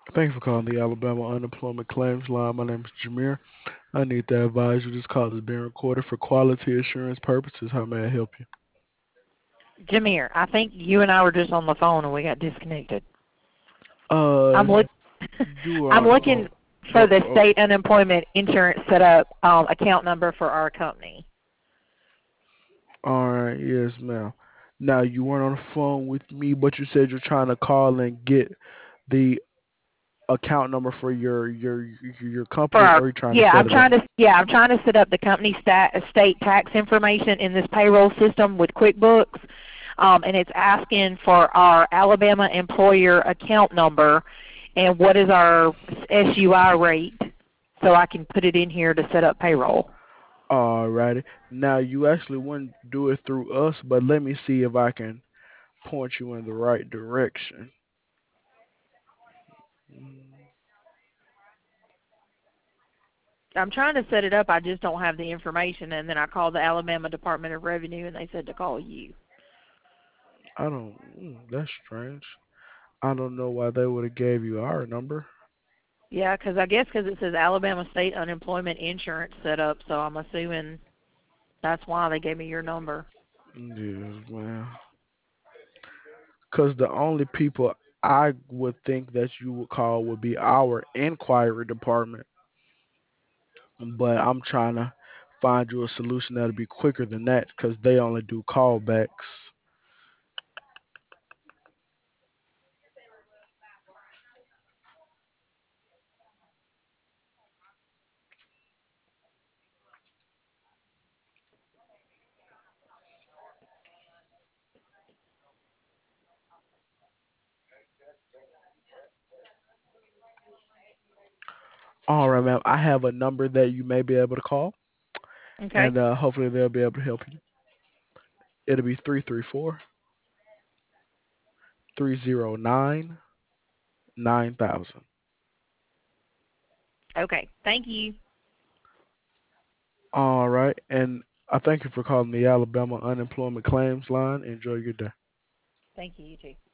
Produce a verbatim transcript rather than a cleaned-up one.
Thank you for calling the Alabama Unemployment Claims Line. My name is Jameer. I need to advise you this call is being recorded for quality assurance purposes. How may I help you? Jameer, I think you and I were just on the phone and we got disconnected. Uh, I'm look you I'm are. looking Oh, for oh, the oh, state unemployment insurance setup um, account number for our company. all right. Yes, ma'am. Now you weren't on the phone with me, but you said you're trying to call and get the account number for your your your For company, our or you're trying to yeah, set I'm it up. trying to yeah, I'm trying to set up the company stat, state tax information in this payroll system with QuickBooks, um, and it's asking for our Alabama employer account number and what is our S U I rate, so I can put it in here to set up payroll. Alrighty. Now you actually wouldn't do it through us, but let me see if I can point you in the right direction. Mm, I'm trying to set it up. I just don't have the information, and then I called the Alabama Department of Revenue, and they said to call you. I don't. mm, That's strange. I don't know why they would have gave you our number. Yeah, because I guess because it says Alabama State Unemployment Insurance set up, so I'm assuming that's why they gave me your number. Yes, man. Because the only people I would think that you would call would be our inquiry department. But I'm trying to find you a solution that'll be quicker than that because they only do callbacks. All right, ma'am. I have a number that you may be able to call, Okay. and uh, hopefully they'll be able to help you. It'll be three three four, three zero nine, nine thousand. Okay. Thank you. All right, and I thank you for calling the Alabama Unemployment Claims Line. Enjoy your day. Thank you. You too.